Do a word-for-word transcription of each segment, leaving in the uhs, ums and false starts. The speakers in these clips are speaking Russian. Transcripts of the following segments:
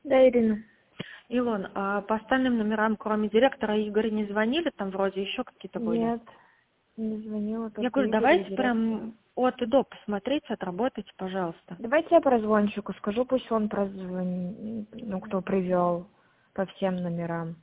Да, Ирина. Илон, а по остальным номерам, кроме директора Игоря, не звонили? Там вроде еще какие-то были. Нет, не звонила, Я только говорю, Игорь и давайте директор. прям от и до посмотрите, отработайте, пожалуйста. Давайте я прозвонщику скажу, пусть он прозвонит, ну, кто привел по всем номерам.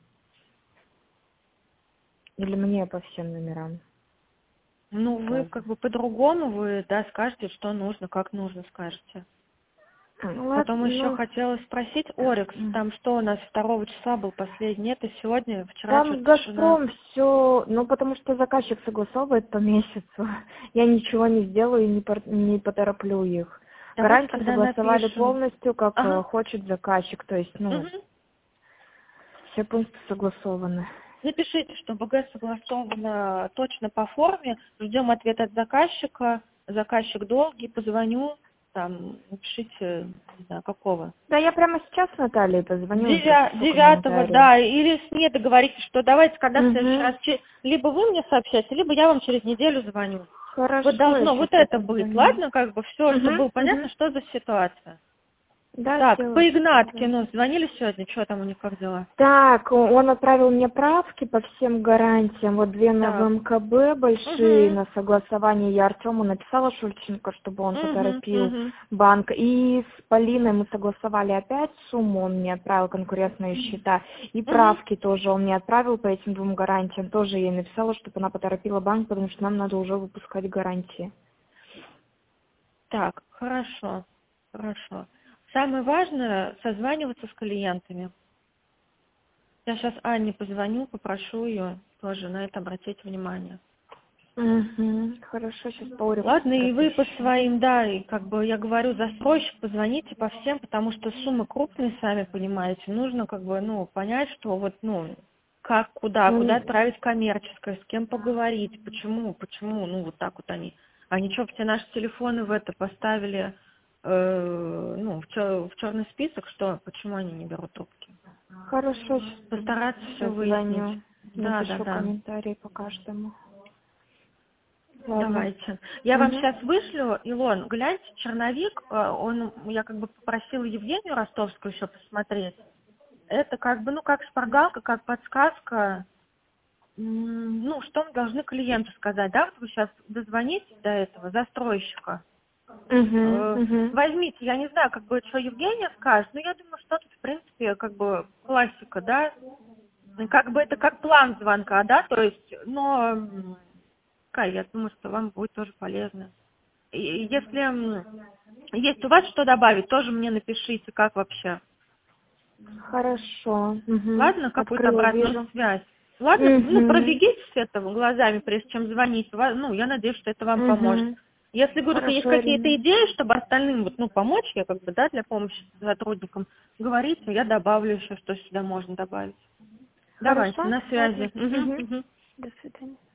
Или мне по всем номерам. Ну, вы Тоже. как бы по-другому, вы, да, скажете, что нужно, как нужно скажете. Ну, Потом ладно, еще ну... хотела спросить, Орикс, там что у нас второго числа был последний, это сегодня, вчера Там что-то тишина. Газпром все, ну потому что заказчик согласовывает по месяцу. Я ничего не сделаю и не, пор- не потороплю их. Давайте Гарантию тогда согласовали напишем. полностью, как э, Ага. хочет заказчик, то есть, ну, Мгм. все пункты согласованы. Напишите, что БГ согласовано точно по форме, ждем ответ от заказчика, заказчик долгий, позвоню, там, напишите, не знаю, какого. Да, я прямо сейчас Наталье позвоню и Девя- пропишу Девятого, комментарий. да, или с ней договоритесь, что давайте, когда в следующий Угу. раз, че- либо вы мне сообщаете, либо я вам через неделю звоню. Вот Хорошо, я должно сейчас вот это быть, позвоню. ладно, как бы все, чтобы было Угу, понятно, угу. что за ситуация. Да, Так, сделаю по сейчас. Игнаткину звонили сегодня, что там у них как дела? Так, о- он отправил мне правки по всем гарантиям. Вот две на Так, ВМКБ большие угу, на согласование. Я Артему написала Шульченко, чтобы он угу, поторопил угу. банк. И с Полиной мы согласовали опять сумму. Он мне отправил конкурентные счета. И Угу. правки тоже он мне отправил по этим двум гарантиям. Тоже ей написала, чтобы она поторопила банк, потому что нам надо уже выпускать гарантии. Так, хорошо, хорошо. Самое важное созваниваться с клиентами. Я сейчас Анне позвоню, попрошу ее тоже на это обратить внимание. Угу. Хорошо, сейчас по Ориксу Ладно, и вы по пропишу. своим, да, и как бы я говорю, застройщик, позвоните по всем, потому что суммы крупные, сами понимаете. Нужно как бы, ну, понять, что вот, ну, как, куда, куда Ну, отправить коммерческое, с кем поговорить, почему, почему, ну, вот так вот они. Они что, все наши телефоны в это поставили, э, ну, в, чер- в черный список, что, почему они не берут трубки? хорошо, сейчас Постараться все выяснить. позвоню. Да, да, Напишу да. комментарий по каждому. Ладно. Давайте. Я вам Угу. сейчас вышлю, Илон, гляньте, черновик, э, он, я как бы попросила Евгению Ростовскую еще посмотреть. Это как бы, ну, как шпаргалка, как подсказка, м, ну, что мы должны клиенту сказать, да, вот вы сейчас дозвонитесь до этого застройщика, Угу. э, Угу. возьмите, я не знаю, как бы, что Евгения скажет, но я думаю, что тут, в принципе, как бы классика, да, как бы это как план звонка, да, то есть, но, м, Кай, я думаю, что вам будет тоже полезно. И если м, есть у вас что добавить, тоже мне напишите, как вообще. Хорошо. Угу. Ладно, какую-то Открыла, обратную вижу. связь. Ладно, ну, Угу. пробегитесь этого глазами, прежде чем звонить. Ва- Ну, я надеюсь, что это вам поможет. Угу. Если, говорю, есть Хорошо, какие-то Ирина. идеи, чтобы остальным вот, ну, помочь, я как бы, да, для помощи сотрудникам, говорите, я добавлю еще, что сюда можно добавить. Давайте, Хорошо? на Ладно. связи. Мгм, Угу. мгм. До свидания.